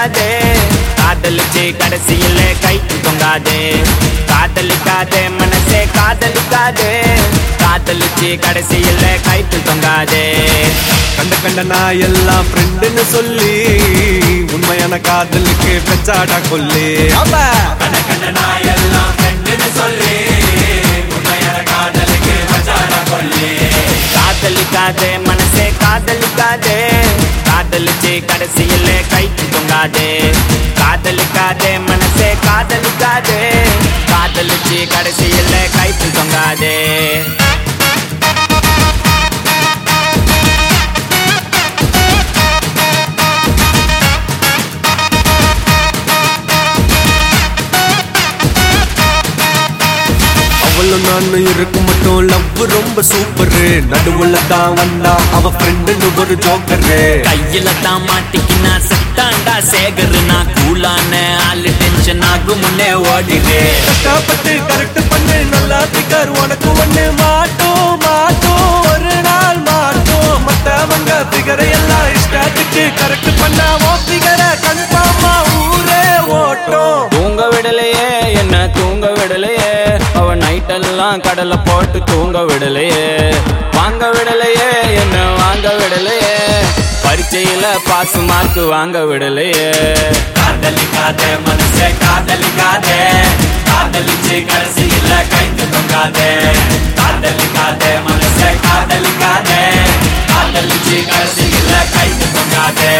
காதலிக்காதே காதலிச்சு கடைசியில கைக்கு தொங்காதே காதலிக்காதே மனசே காதலிக்காதே காதலிச்சு கடைசியில கைக்கு தொங்காதே கண்ட கண்ட நான் எல்லாம் ஃப்ரெண்டுன்னு சொல்லி உண்மையான காதலுக்கு பெச்சாடா கொல்லி கண்ட கண்ட நான் எல்லாம் ஃப்ரெண்டுன்னு சொல்லி உண்மையான காதலுக்கு பெச்சாடா கொல்லி காதலிக்காதே மனசே காதலிக்காதே காதலிச்சு கடைசியில கைக்கு தொங்காதே காதலிக்காதே மனசே காதலிக்காதே காதலிச்சு கடைசியில கைக்கு தொங்காதே நானும் இருக்கும் மட்டும் லவ் ரொம்ப சூப்பரு நடுவுல தான் வந்தா அவ ஃப்ரெண்டுன்னு ஒரு ஜோக்கரு கையில தான் மாட்டிக்கினா செத்தாண்டா சேகரு நான் கூலான ஆளு டென்ஷன் ஆகும் முன்னே ஓடிடு கஷ்டப்பட்டு கரெக்ட் பண்ணு நல்லா பிகர் உனக்கு ஒண்ணு மாட்டோம் மாட்டோம் ஒரு நாள் மாட்டோம் மத்தவங்க பிகரை எல்லாம் இஷ்டத்துக்கு கரெக்ட் பண்ணா ஓ பிகரை கன்ஃபார்மா ஊரே ஓட்டும் தூங்க விடலையே என்ன தூங்க விடலையே அவ நைட்டெல்லாம் கடலை போட்டு தூங்க விடலையே வாங்க விடலையே என்ன வாங்க விடலையே பரீட்சையில பாஸ் மார்க் வாங்க விடலையே காதலிக்காதே மனசே காதலிக்காதே காதலிச்சு கடைசியில கைக்கு தொங்காதே காதலிக்காதே மனசே காதலிக்காதே காதலிச்சு கடைசியில கைக்கு தொங்காதே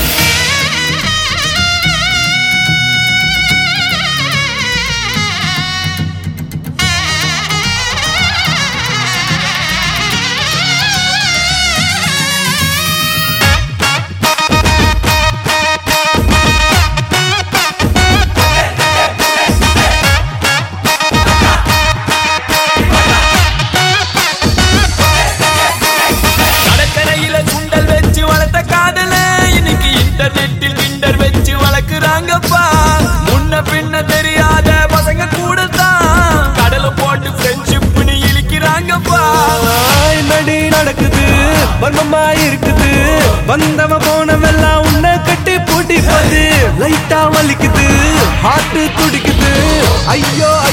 முன்ன பின்ன தெரியாத பசங்க கூட தான் கடல போட்டு ஃப்ரெண்ட்ஷிப்னு இழுக்கிறாங்கப்பா என்னடி நடக்குது வர்மமா இருக்குது வந்தவ போனவெல்லாம் உன்னை கட்டி பூட்டி போது லைட்டா வலிக்குது ஹார்ட் துடிக்குது ஐயோ